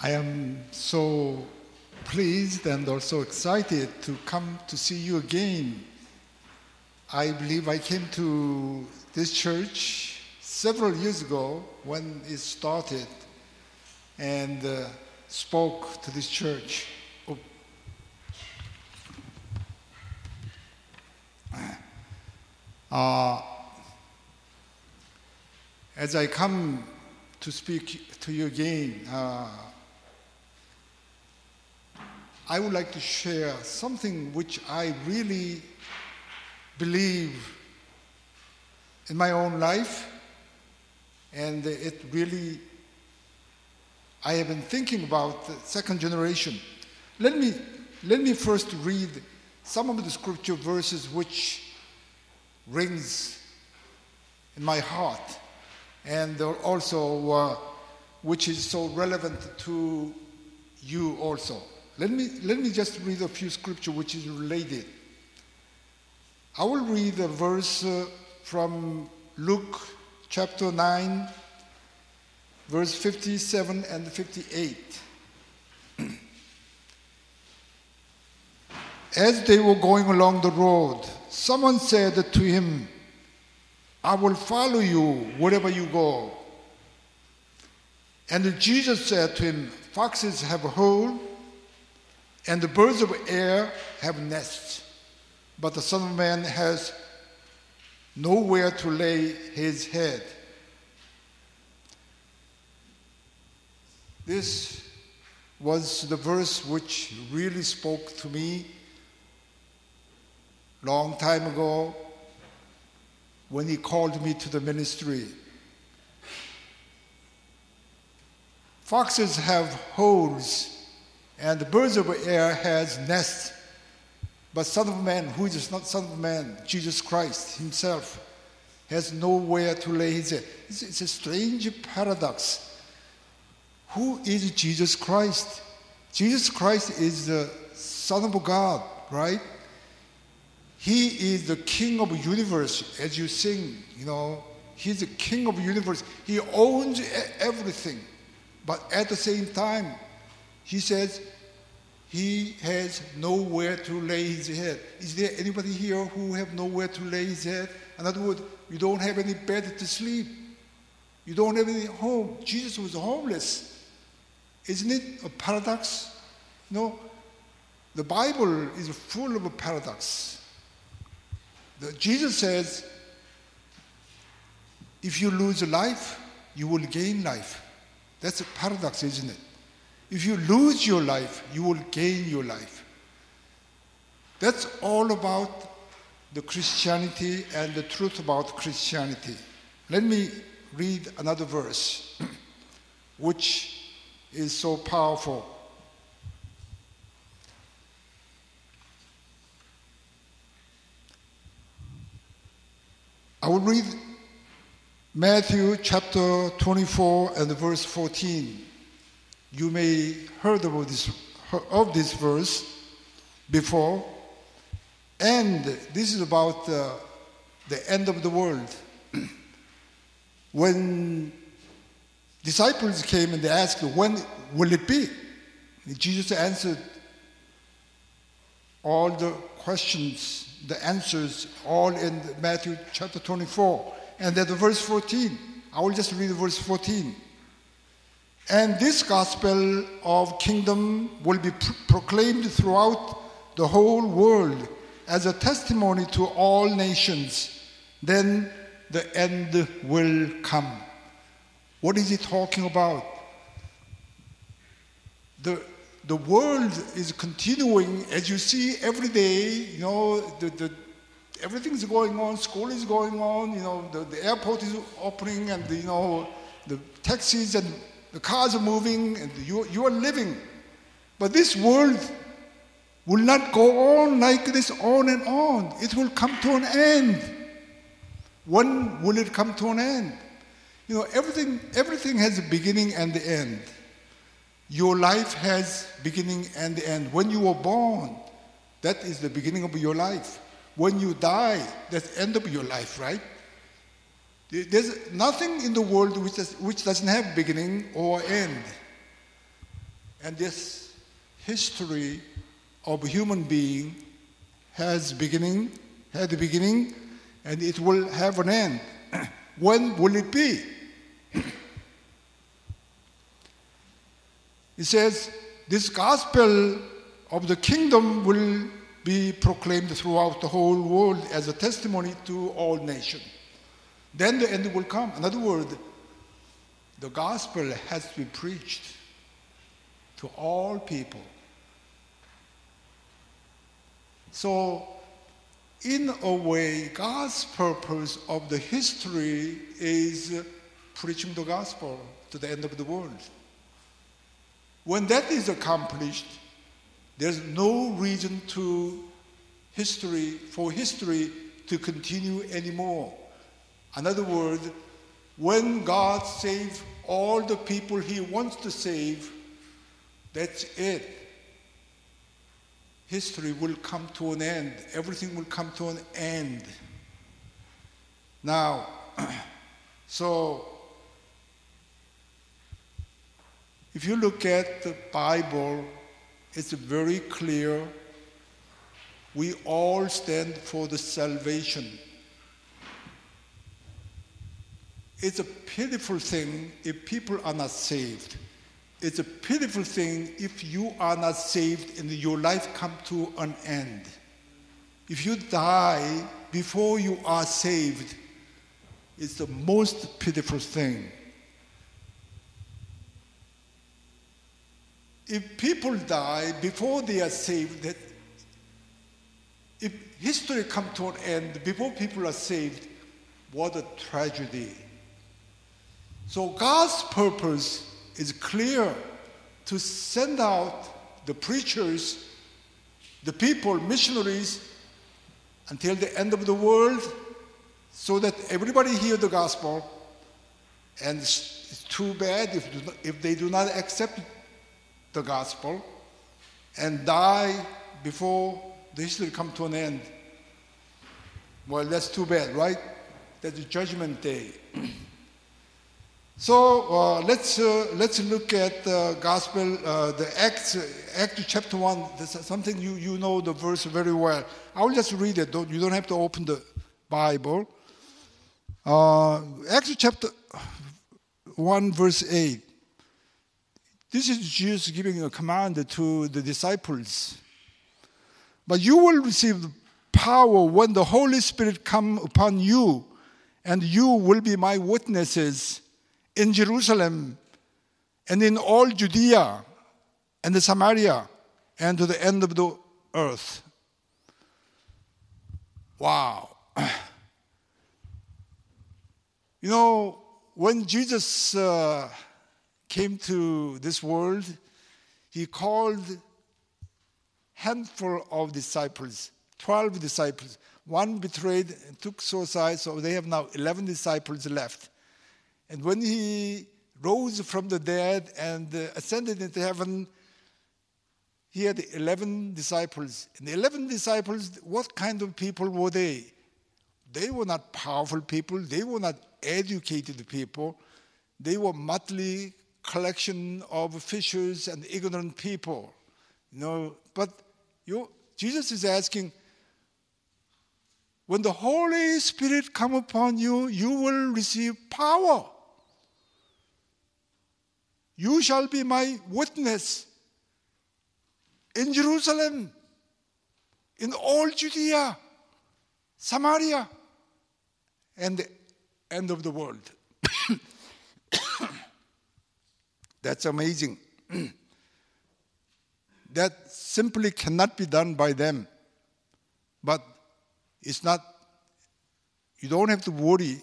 I am so pleased and also excited to come to see you again. I believe I came to this church several years ago when it started and spoke to this church. As I come to speak to you again, I would like to share something which I really believe in my own life, and it really, I have been thinking about the second generation. Let me first read some of the scripture verses which rings in my heart, and also which is so relevant to you also. Let me just read a few scripture which is related. I will read a verse from Luke chapter 9, verse 57 and 58. As they were going along the road, someone said to him, "I will follow you wherever you go." And Jesus said to him, "Foxes have a hole, and the birds of the air have nests, but the Son of Man has nowhere to lay his head." This was the verse which really spoke to me long time ago when he called me to the ministry. Foxes have holes, and the birds of the air has nests, but Son of Man, who is not Son of Man, Jesus Christ himself, has nowhere to lay his head. It's a strange paradox. Who is Jesus Christ? Jesus Christ is the Son of God, right? He is the King of the universe, as you sing, He's the King of the universe. He owns everything. But at the same time, he says he has nowhere to lay his head. Is there anybody here who have nowhere to lay his head? In other words, you don't have any bed to sleep. You don't have any home. Jesus was homeless. Isn't it a paradox? The Bible is full of a paradox. Jesus says, if you lose life, you will gain life. That's a paradox, isn't it? If you lose your life, you will gain your life. That's all about the Christianity and the truth about Christianity. Let me read another verse, which is so powerful. I will read Matthew chapter 24 and verse 14. You may heard of this verse before, and this is about the end of the world. When disciples came and they asked, "When will it be?" Jesus answered all the questions, the answers, all in Matthew chapter 24. And then the verse 14. I will just read verse 14. "And this gospel of kingdom will be proclaimed throughout the whole world as a testimony to all nations. Then the end will come." What is he talking about? The world is continuing, as you see every day. Everything's going on. School is going on. The airport is opening, and the taxis and the cars are moving, and you are living. But this world will not go on like this, on and on. It will come to an end. When will it come to an end? Everything has a beginning and the end. Your life has beginning and the end. When you were born, that is the beginning of your life. When you die, that's the end of your life, right? There's nothing in the world which doesn't have beginning or end. And this history of human being had a beginning, and it will have an end. When will it be? It says, this gospel of the kingdom will be proclaimed throughout the whole world as a testimony to all nations. Then the end will come. In other words, the gospel has to be preached to all people. So, in a way, God's purpose of the history is preaching the gospel to the end of the world. When that is accomplished, there's no reason for history to continue anymore. In other words, when God saves all the people He wants to save, that's it. History will come to an end. Everything will come to an end. Now, so if you look at the Bible, it's very clear. We all stand for the salvation. It's a pitiful thing if people are not saved. It's a pitiful thing if you are not saved and your life comes to an end. If you die before you are saved, it's the most pitiful thing. If people die before they are saved, if history comes to an end before people are saved, what a tragedy. So God's purpose is clear, to send out the preachers, the people, missionaries, until the end of the world, so that everybody hear the gospel. And it's too bad if they do not accept the gospel and die before the history come to an end. Well, that's too bad, right? That's the judgment day. So let's look at the gospel, the Acts chapter 1. This is something you know the verse very well. I will just read it. You don't have to open the Bible. Acts chapter 1, verse 8. This is Jesus giving a command to the disciples. But you will receive power when the Holy Spirit come upon you, and you will be my witnesses in Jerusalem and in all Judea and the Samaria and to the end of the earth. Wow. You know, when Jesus came to this world, He called handful of disciples, 12 disciples. One betrayed and took suicide, so they have now 11 disciples left. And when He rose from the dead and ascended into heaven, He had 11 disciples. And the 11 disciples, what kind of people were they? They were not powerful people. They were not educated people. They were motley collection of fishers and ignorant people. You know, but Jesus is asking, when the Holy Spirit come upon you, you will receive power. You shall be my witness in Jerusalem, in all Judea, Samaria, and the end of the world. That's amazing. That simply cannot be done by them. But it's not, you don't have to worry.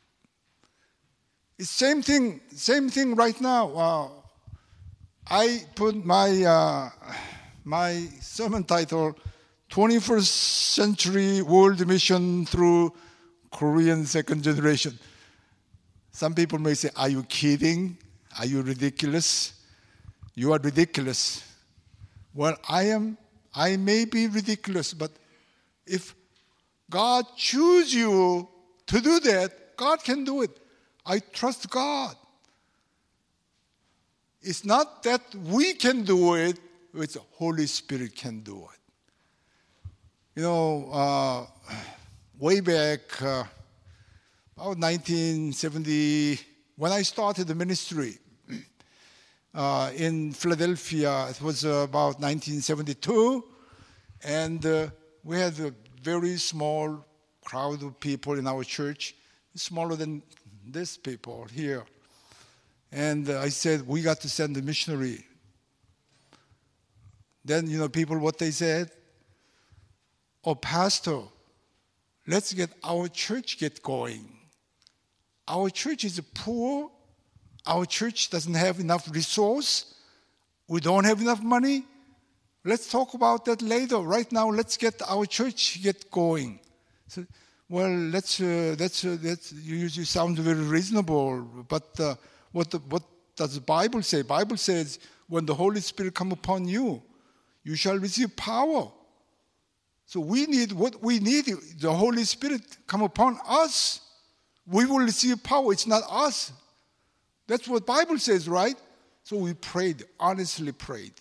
It's same thing right now. I put my sermon title, 21st Century World Mission Through Korean Second Generation. Some people may say, are you kidding? Are you ridiculous? You are ridiculous. Well, I may be ridiculous, but if God chooses you to do that, God can do it. I trust God. It's not that we can do it, it's the Holy Spirit can do it. You know, way back, about 1970, when I started the ministry in Philadelphia, it was about 1972, and we had a very small crowd of people in our church, smaller than these people here. And I said, we got to send a missionary. Then, you know, people, what they said? Oh, Pastor, let's get our church get going. Our church is poor. Our church doesn't have enough resource. We don't have enough money. Let's talk about that later. Right now, let's get our church get going. So, well, you sound very reasonable, but what does the Bible say? Bible says, when the Holy Spirit come upon you, you shall receive power. So we need the Holy Spirit come upon us. We will receive power. It's not us. That's what Bible says, right? So we prayed, honestly prayed.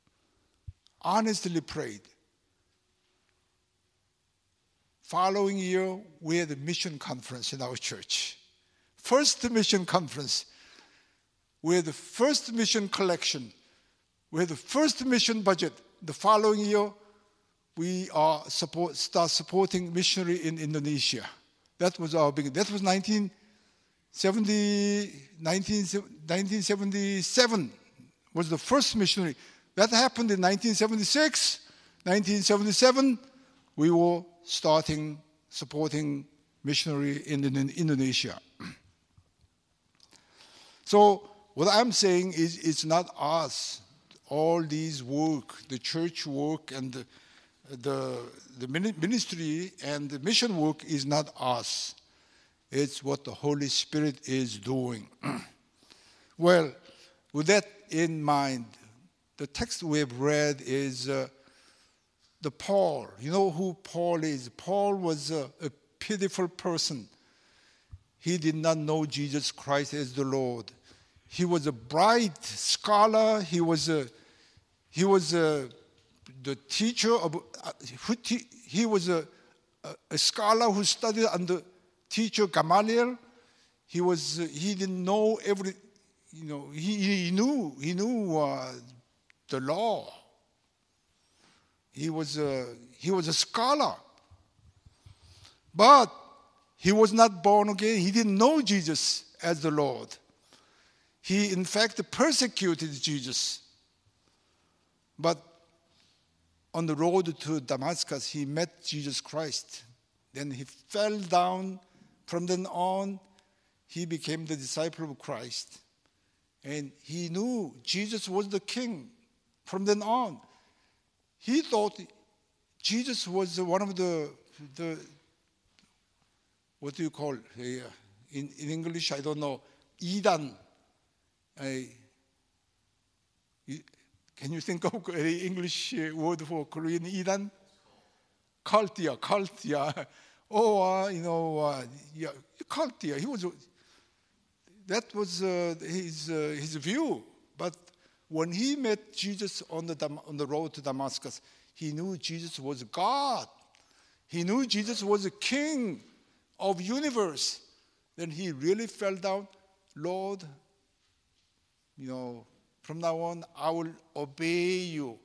Following year, we had a mission conference in our church. First mission conference. We had the first mission collection. We had the first mission budget. The following year, we start supporting missionary in Indonesia. That was our beginning. That was 1977 was the first missionary. That happened in 1976. 1977, we were supporting missionary in Indonesia. So what I'm saying is it's not us. All these work, the church work and the ministry and the mission work is not us. It's what the Holy Spirit is doing. Well, with that in mind, the text we have read is the Paul. You know who Paul is? Paul was a pitiful person. He did not know Jesus Christ as the Lord. He was a bright scholar. He was the teacher of. He was a scholar who studied under teacher Gamaliel. He didn't know every. You know, he knew the law. He was a scholar, but he was not born again. He didn't know Jesus as the Lord. He, in fact, persecuted Jesus. But on the road to Damascus, he met Jesus Christ. Then he fell down. From then on, he became the disciple of Christ. And he knew Jesus was the king. From then on, he thought Jesus was one of the what do you call in English? I don't know. Idan. Can you think of an English word for Korean Idan? Cult, yeah. Cult, yeah. That was his view. But when he met Jesus on the road to Damascus, he knew Jesus was God. He knew Jesus was a king of universe. Then he really fell down. Lord, from now on, I will obey you.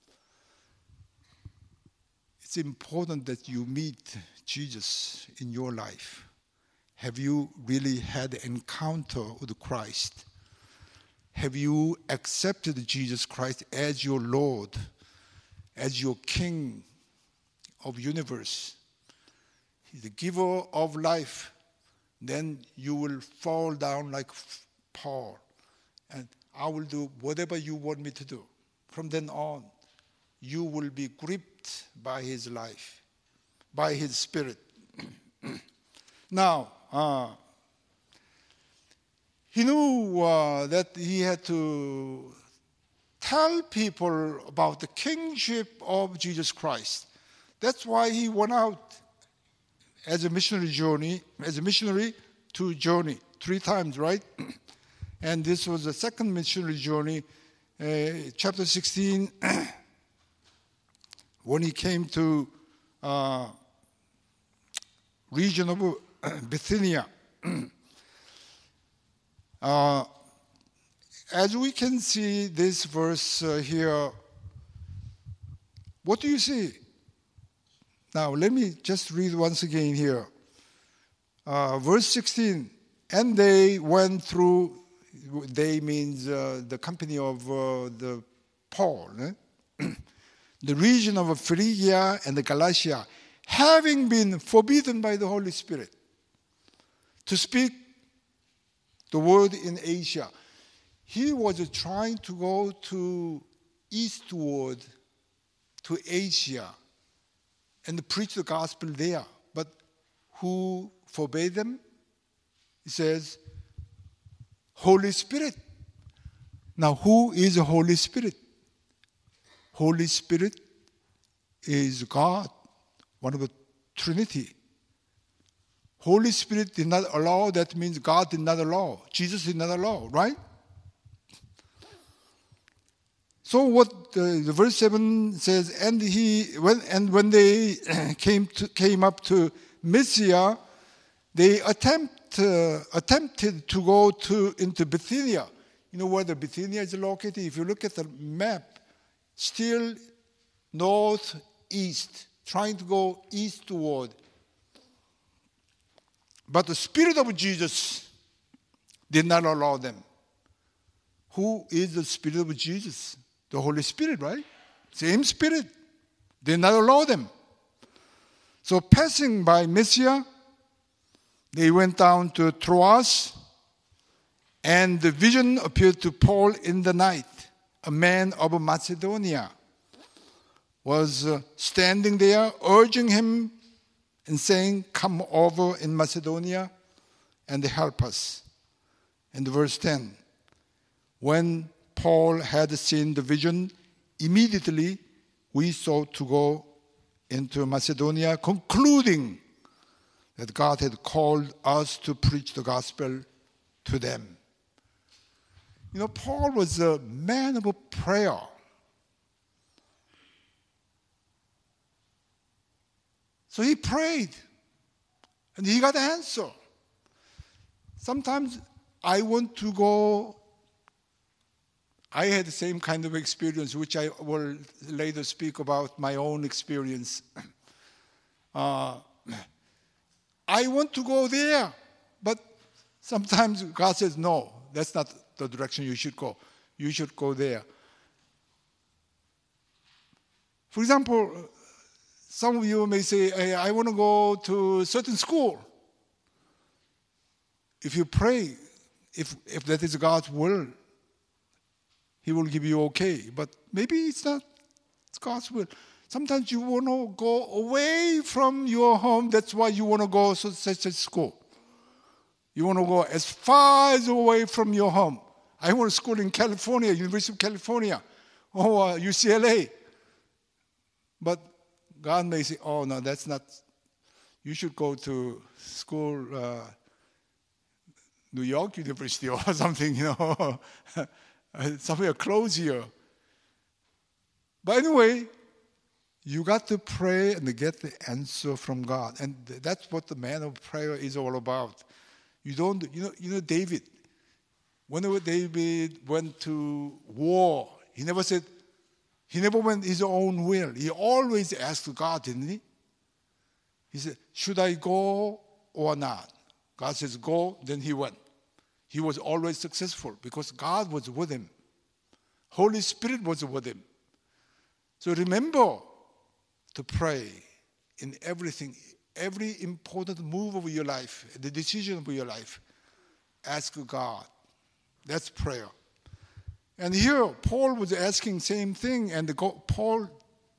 It's important that you meet Jesus in your life. Have you really had an encounter with Christ? Have you accepted Jesus Christ as your Lord, as your King of universe? He's the giver of life. Then you will fall down like Paul. And I will do whatever you want me to do. From then on, you will be gripped by his life, by his spirit. Now, he knew that he had to tell people about the kingship of Jesus Christ. That's why he went out as a missionary to journey 3 times, right? And this was the second missionary journey, chapter 16, when he came to region of Bithynia. As we can see this verse here, what do you see? Now, let me just read once again here. Verse 16, and they went through, they means the company of the Paul, the region of Phrygia and the Galatia, having been forbidden by the Holy Spirit to speak the word in Asia. He was trying to go to eastward, to Asia, and preach the gospel there. But who forbade them? He says, Holy Spirit. Now, who is the Holy Spirit? Holy Spirit is God, one of the Trinity. Holy Spirit did not allow, that means God did not allow. Jesus did not allow, right? So what the verse 7 says, when they came up to Mysia, they attempted to go into Bithynia. You know where the Bithynia is located? If you look at the map, still northeast, trying to go eastward. But the Spirit of Jesus did not allow them. Who is the Spirit of Jesus? The Holy Spirit, right? Same Spirit. Did not allow them. So passing by Mysia, they went down to Troas, and the vision appeared to Paul in the night. A man of Macedonia was standing there, urging him and saying, come over in Macedonia and help us. And verse 10, when Paul had seen the vision, immediately we sought to go into Macedonia, concluding that God had called us to preach the gospel to them. You know, Paul was a man of prayer. So he prayed, and he got an answer. Sometimes I want to go. I had the same kind of experience, which I will later speak about my own experience. I want to go there, but sometimes God says, no, that's not the direction you should go. You should go there. For example, some of you may say, hey, I want to go to a certain school. If you pray, if that is God's will, He will give you okay. But maybe it's not God's will. Sometimes you want to go away from your home. That's why you want to go to such a school. You want to go as far as away from your home. I went to school in California, University of California, or UCLA. But God may say, oh, no, that's not. You should go to school, New York University or something, somewhere close here. But anyway, you got to pray and get the answer from God. And that's what the man of prayer is all about. You don't, David, whenever David went to war, he never went his own will. He always asked God, didn't he? He said, should I go or not? God says, go, then he went. He was always successful because God was with him. Holy Spirit was with him. So remember to pray in everything, every important move of your life, the decision of your life. Ask God. That's prayer. And here, Paul was asking same thing. And Paul,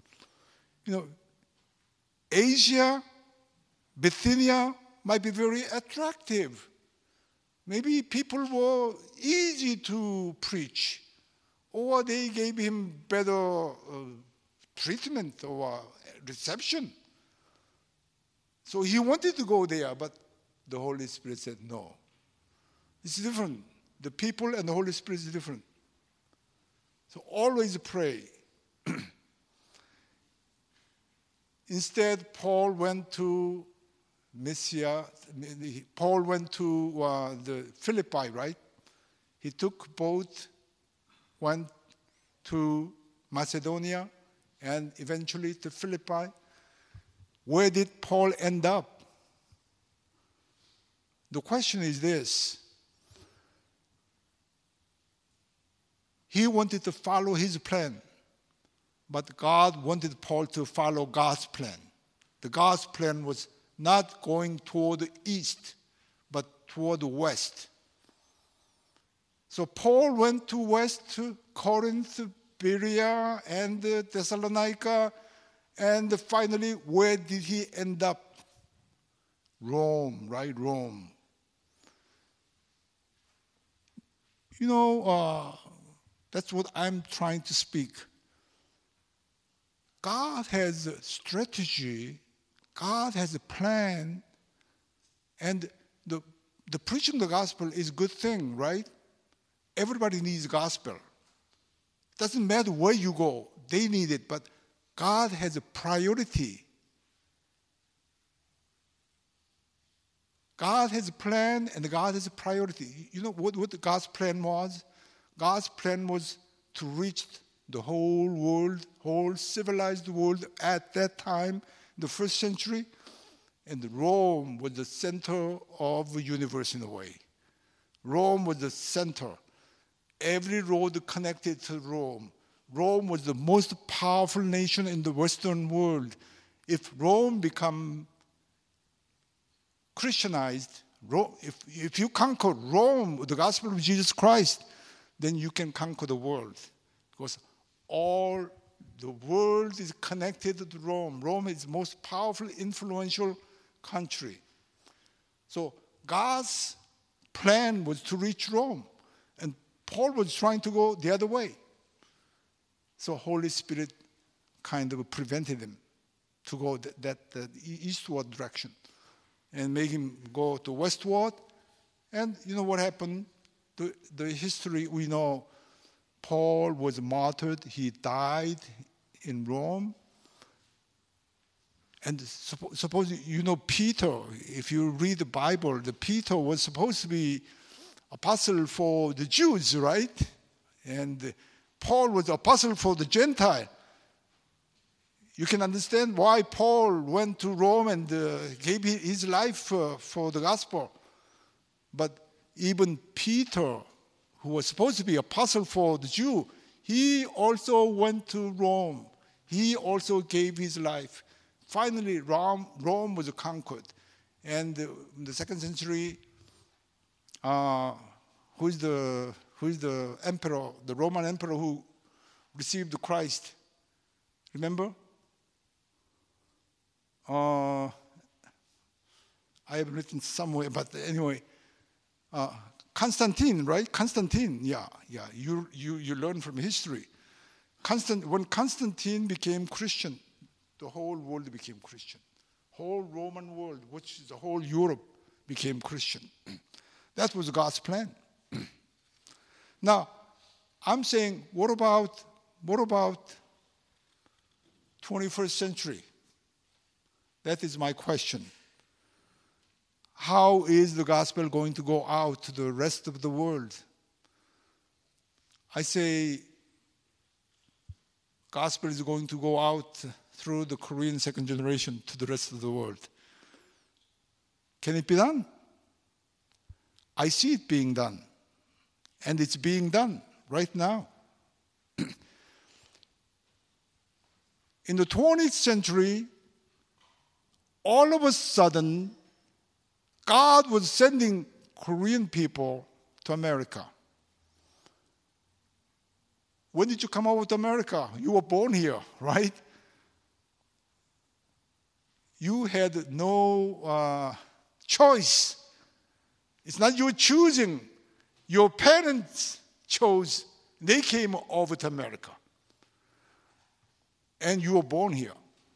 Asia, Bithynia might be very attractive. Maybe people were easy to preach. Or they gave him better treatment or reception. So he wanted to go there, but the Holy Spirit said, no. It's different. The people and the Holy Spirit is different. So always pray. Instead, Paul went to Mysia. Paul went to the Philippi, right? He took boat, went to Macedonia, and eventually to Philippi. Where did Paul end up? The question is this. He wanted to follow his plan, but God wanted Paul to follow God's plan. The God's plan was not going toward the east, but toward the west. So Paul went to west, to Corinth, Berea, and Thessalonica, and finally, where did he end up? Rome, right? Rome. You know, that's what I'm trying to speak. God has a strategy. God has a plan. And the preaching of the gospel is a good thing, right? Everybody needs gospel. Doesn't matter where you go. They need it. But God has a priority. God has a plan and God has a priority. You know what God's plan was? God's plan was to reach the whole world, whole civilized world at that time, the first century. And Rome was the center of the universe in a way. Rome was the center. Every road connected to Rome. Rome was the most powerful nation in the Western world. If Rome become Christianized, if you conquer Rome with the gospel of Jesus Christ, then you can conquer the world. Because all the world is connected to Rome. Rome is the most powerful, influential country. So God's plan was to reach Rome. And Paul was trying to go the other way. So Holy Spirit kind of prevented him to go that eastward direction and make him go to westward. And you know what happened? The history we know, Paul was martyred. He died in Rome. And suppose you know Peter, if you read the Bible, the Peter was supposed to be apostle for the Jews, right? And Paul was apostle for the Gentile. You can understand why Paul went to Rome and gave his life for the gospel. But even Peter, who was supposed to be apostle for the Jew, he also went to Rome. He also gave his life. Finally, Rome was conquered. And in the second century, who is the emperor, the Roman emperor who received Christ? Remember? I have written somewhere, but anyway, Constantine, right? Constantine, yeah. You learn from history. When Constantine became Christian, the whole world became Christian. Whole Roman world, which is the whole Europe, became Christian. That was God's plan. Now, I'm saying, what about 21st century? That is my question. How is the gospel going to go out to the rest of the world? I say gospel is going to go out through the Korean second generation to the rest of the world. Can it be done? I see it being done. And it's being done right now. In the 20th century, all of a sudden, God was sending Korean people to America. When did you come over to America? You were born here, right? You had no choice. It's not you choosing. Your parents chose. They came over to America. And you were born here.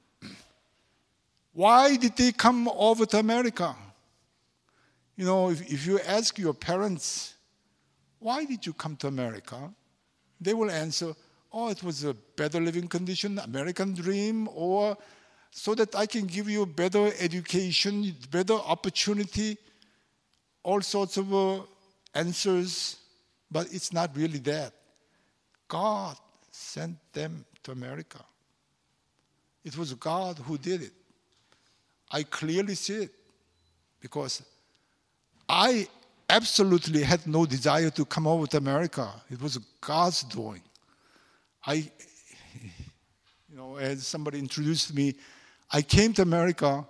Why did they come over to America? You know, if you ask your parents, why did you come to America? They will answer, oh, it was a better living condition, American dream, or so that I can give you a better education, better opportunity, all sorts of answers. But it's not really that. God sent them to America. It was God who did it. I clearly see it because I absolutely had no desire to come over to America. It was God's doing. As somebody introduced me, I came to America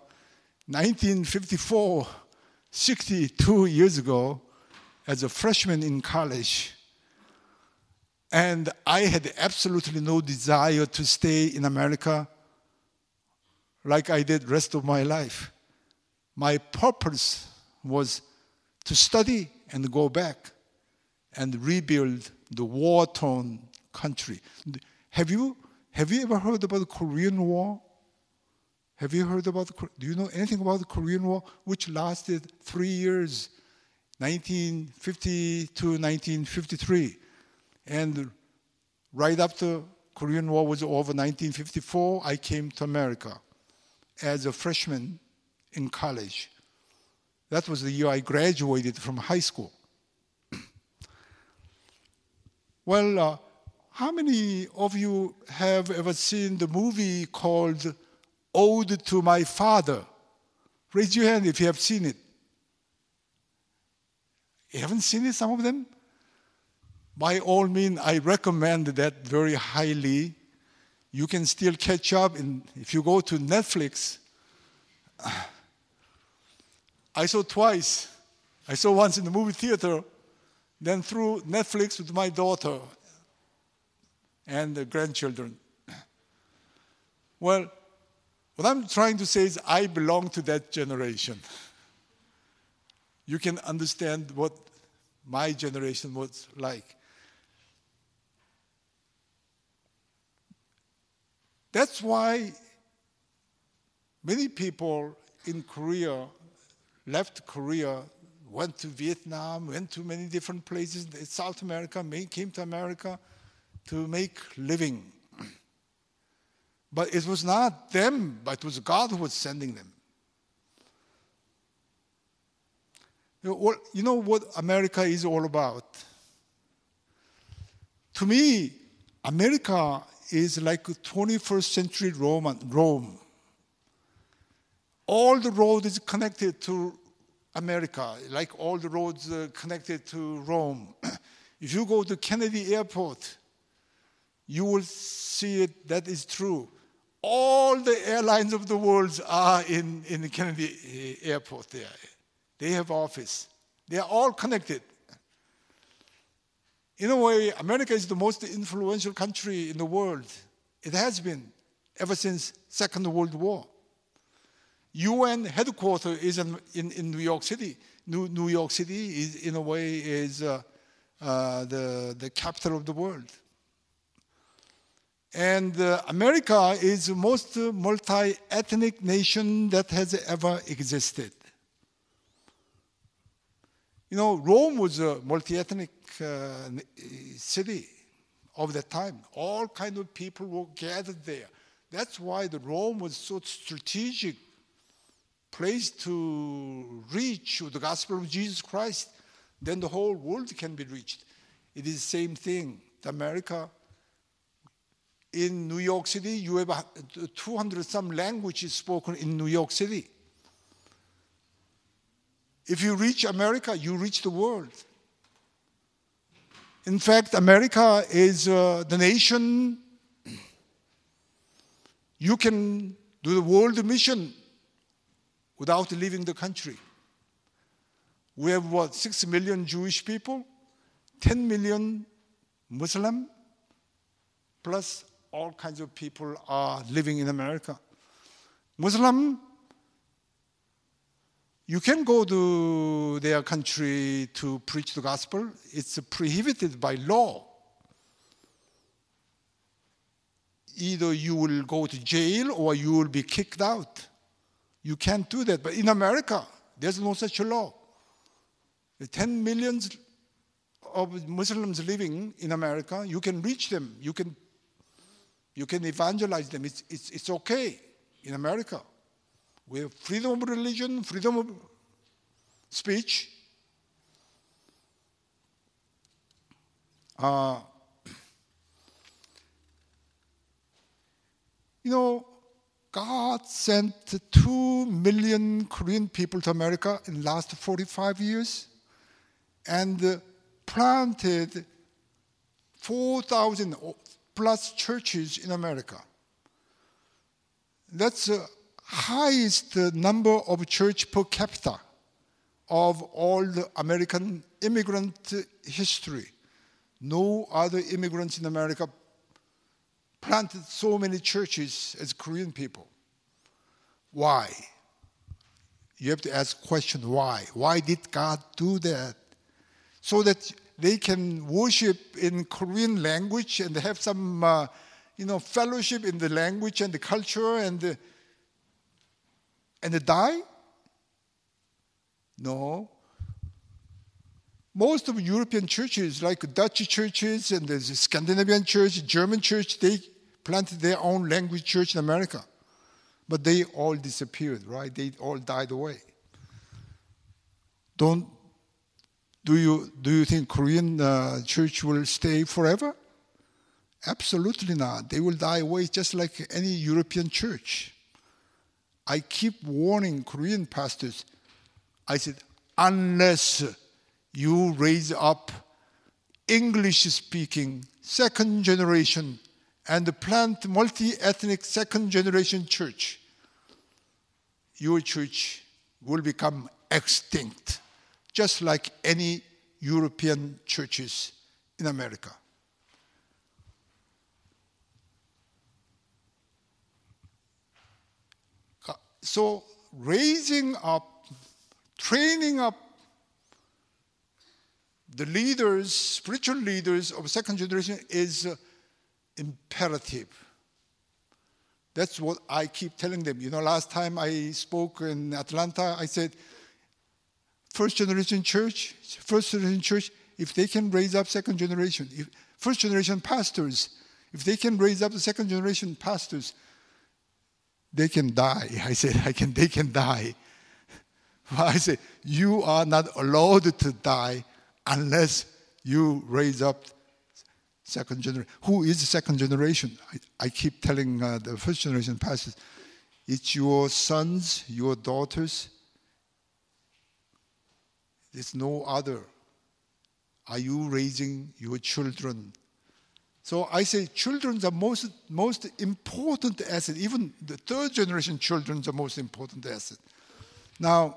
1954, 62 years ago, as a freshman in college. And I had absolutely no desire to stay in America like I did the rest of my life. My purpose was to study and go back and rebuild the war-torn country. Have you ever heard about the Korean War? Have you heard about do you know anything about the Korean War, which lasted 3 years, 1950 to 1953? And right after Korean War was over, 1954, I came to America as a freshman in college. That was the year I graduated from high school. Well, how many of you have ever seen the movie called Ode to My Father? Raise your hand if you have seen it. You haven't seen it, some of them? By all means, I recommend that very highly. You can still catch up. If you go to Netflix, I saw twice. I saw once in the movie theater, then through Netflix with my daughter and the grandchildren. Well, what I'm trying to say is I belong to that generation. You can understand what my generation was like. That's why many people in Korea left Korea, went to Vietnam, went to many different places in South America, came to America to make living. But it was not them, but it was God who was sending them. You know what America is all about? To me, America is like a 21st century Rome. All the road is connected to America, like all the roads connected to Rome. If you go to Kennedy Airport, you will see it, that is true. All the airlines of the world are in the Kennedy Airport there. They have office. They are all connected. In a way, America is the most influential country in the world. It has been ever since Second World War. UN headquarters is in New York City. New York City is, in a way, is the capital of the world. And America is the most multi-ethnic nation that has ever existed. You know, Rome was a multi-ethnic city of that time. All kinds of people were gathered there. That's why the Rome was so strategic place to reach the gospel of Jesus Christ. Then the whole world can be reached. It is the same thing. America, in New York City, you have 200 some languages spoken in New York City. If you reach America, you reach the world. In fact, America is the nation. You can do the world mission without leaving the country. We have 6 million Jewish people, 10 million Muslim, plus all kinds of people are living in America. Muslim, you can go to their country to preach the gospel. It's prohibited by law. Either you will go to jail or you will be kicked out. You can't do that. But in America, there's no such a law. The 10 million of Muslims living in America, you can reach them. You can evangelize them. It's okay in America. We have freedom of religion, freedom of speech. God sent 2 million Korean people to America in the last 45 years and planted 4,000 plus churches in America. That's the highest number of church per capita of all the American immigrant history. No other immigrants in America planted so many churches as Korean people. Why? You have to ask the question, why? Why did God do that? So that they can worship in Korean language and have some, fellowship in the language and the culture and die? No. Most of European churches, like Dutch churches and the Scandinavian church, German church, they planted their own language church in America. But they all disappeared, right? They all died away. Do you think Korean church will stay forever? Absolutely not. They will die away just like any European church. I keep warning Korean pastors. I said, unless you raise up English-speaking second generation and plant multi-ethnic second generation church, your church will become extinct, just like any European churches in America. So raising up, training up the leaders, spiritual leaders of second generation is imperative. That's what I keep telling them. Last time I spoke in Atlanta, I said, first generation church, if they can raise up second generation, first generation pastors, if they can raise up the second generation pastors, they can die. I said, they can die. I said, you are not allowed to die unless you raise up second generation. Who is the second generation? I keep telling the first generation pastors, it's your sons, your daughters. There's no other. Are you raising your children? So I say children are most important asset. Even the third generation children are most important asset. Now,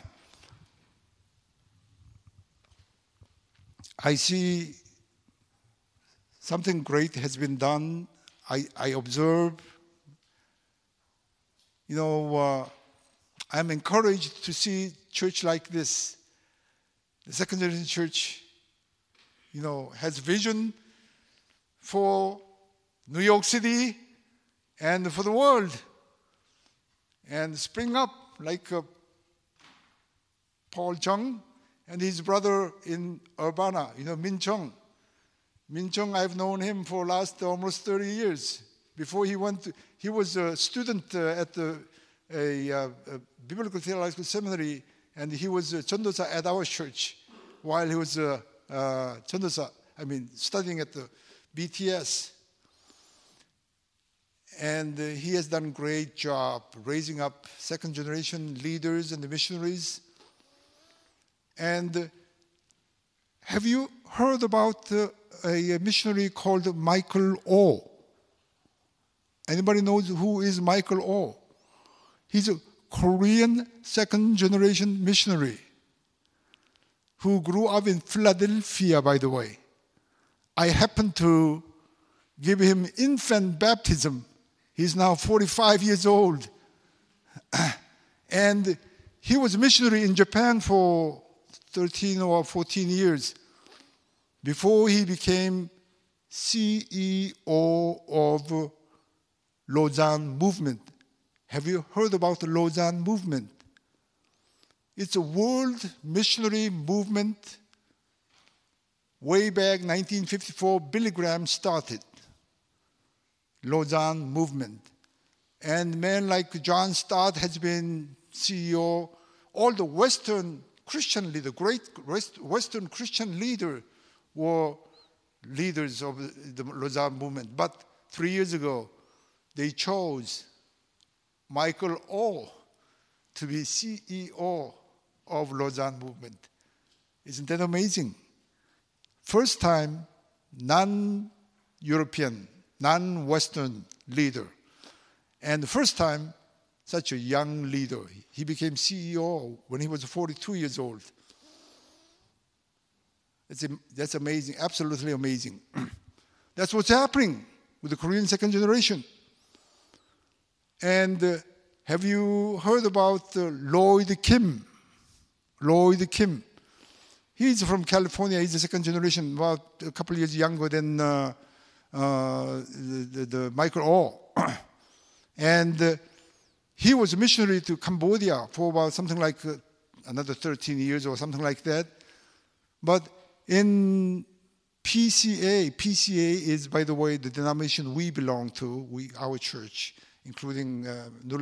I see something great has been done. I observe. I'm encouraged to see church like this. The second generation church, has vision for New York City and for the world. And spring up like Paul Chung and his brother in Urbana, Min Chung. Min Chung, I've known him for last almost 30 years. Before he was a student at a Biblical Theological Seminary, and he was a Chondosa at our church while he was studying at the BTS. And he has done a great job raising up second generation leaders and the missionaries. And have you heard about a missionary called Michael O? Anybody knows who is Michael O? He's a Korean second generation missionary who grew up in Philadelphia, by the way. I happened to give him infant baptism. He's now 45 years old. And he was a missionary in Japan for 13 or 14 years before he became CEO of Lausanne Movement. Have you heard about the Lausanne Movement? It's a world missionary movement Way back 1954, Billy Graham started Lausanne movement. And men like John Stott has been CEO. All the Western Christian leaders, great Western Christian leaders were leaders of the Lausanne movement. But 3 years ago, they chose Michael O to be CEO of Lausanne movement. Isn't that amazing? First time, non-European, non-Western leader. And the first time, such a young leader. He became CEO when he was 42 years old. That's amazing, absolutely amazing. That's what's happening with the Korean second generation. And have you heard about Lloyd Kim? Lloyd Kim. He's from California. He's the second generation, about a couple of years younger than the Michael O. And he was a missionary to Cambodia for about something like another 13 years or something like that. But in PCA is, by the way, the denomination we belong to, our church, including New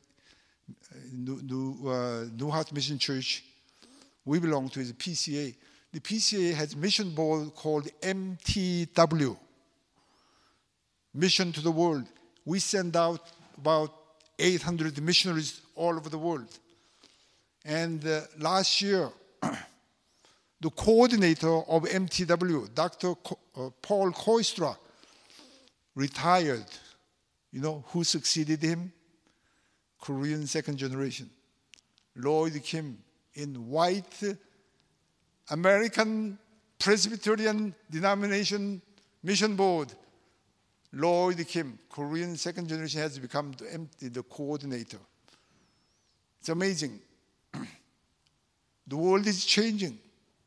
Heart Mission Church. We belong to is PCA. The PCA has a mission board called MTW, Mission to the World. We send out about 800 missionaries all over the world. And last year, the coordinator of MTW, Dr. Paul Koistra, retired. You know who succeeded him? Korean second generation. Lloyd Kim, in white American Presbyterian denomination mission board. Lloyd Kim, Korean second generation, has become the coordinator. It's amazing. The world is changing.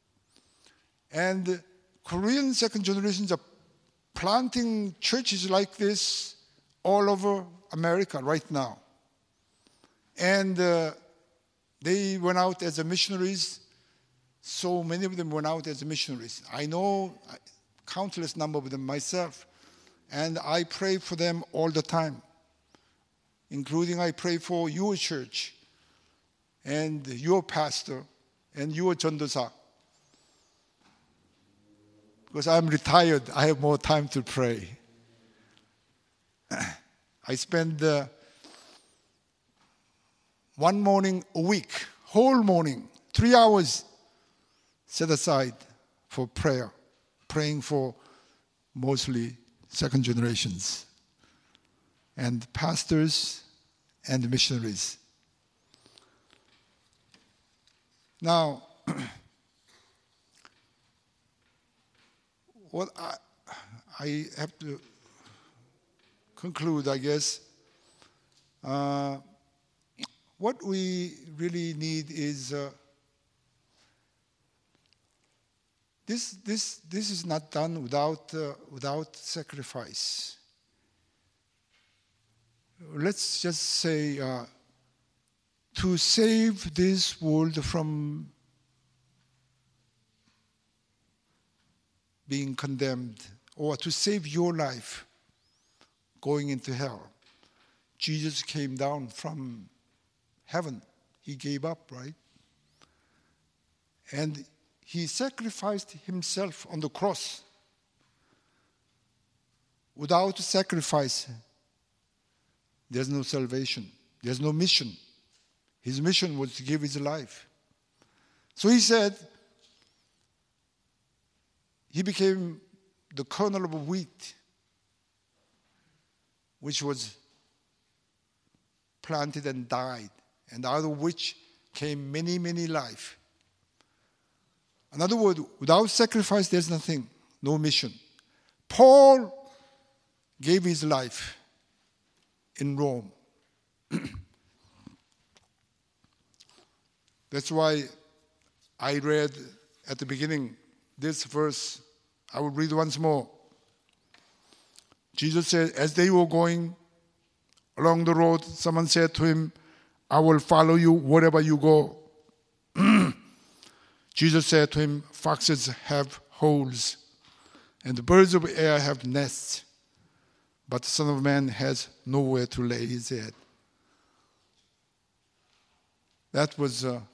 And Korean second generations are planting churches like this all over America right now. And they went out as missionaries. So many of them went out as missionaries. I know countless number of them myself. And I pray for them all the time, including I pray for your church and your pastor and your 전도사. Because I'm retired, I have more time to pray. I spend one morning a week, whole morning, 3 hours set aside for prayer, praying for mostly second generations and pastors and missionaries. Now, what I have to conclude, I guess, what we really need is this is not done without sacrifice. Let's just say to save this world from being condemned, or to save your life going into hell. Jesus came down from heaven. He gave up, right? And he sacrificed himself on the cross. Without sacrifice, there's no salvation. There's no mission. His mission was to give his life. So he said, he became the kernel of wheat, which was planted and died, and out of which came many, many life. In other words, without sacrifice, there's nothing, no mission. Paul gave his life in Rome. That's why I read at the beginning this verse. I will read once more. Jesus said, as they were going along the road, someone said to him, I will follow you wherever you go. Jesus said to him, foxes have holes, and the birds of the air have nests, but the Son of Man has nowhere to lay his head. That was a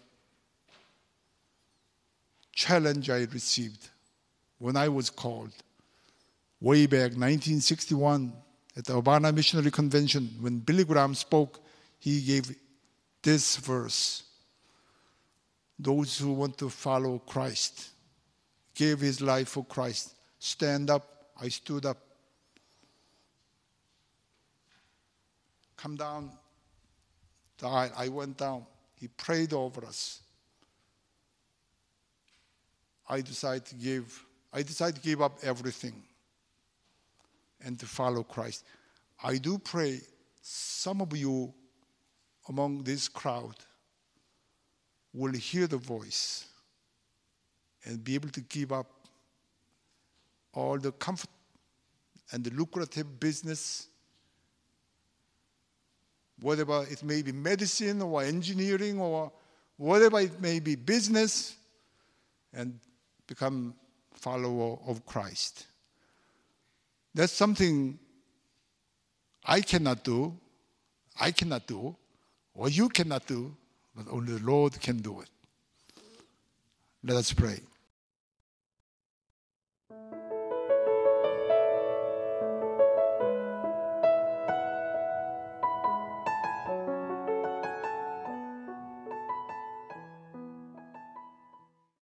challenge I received when I was called way back 1961 at the Urbana Missionary Convention. When Billy Graham spoke, he gave this verse: those who want to follow Christ, gave his life for Christ, stand up. I stood up. Come down the aisle. I went down. He prayed over us. I decided to give up everything and to follow Christ. I do pray some of you among this crowd will hear the voice and be able to give up all the comfort and the lucrative business, whatever it may be, medicine or engineering or whatever it may be, business, and become follower of Christ. That's something I cannot do, or you cannot do, but only the Lord can do it. Let us pray.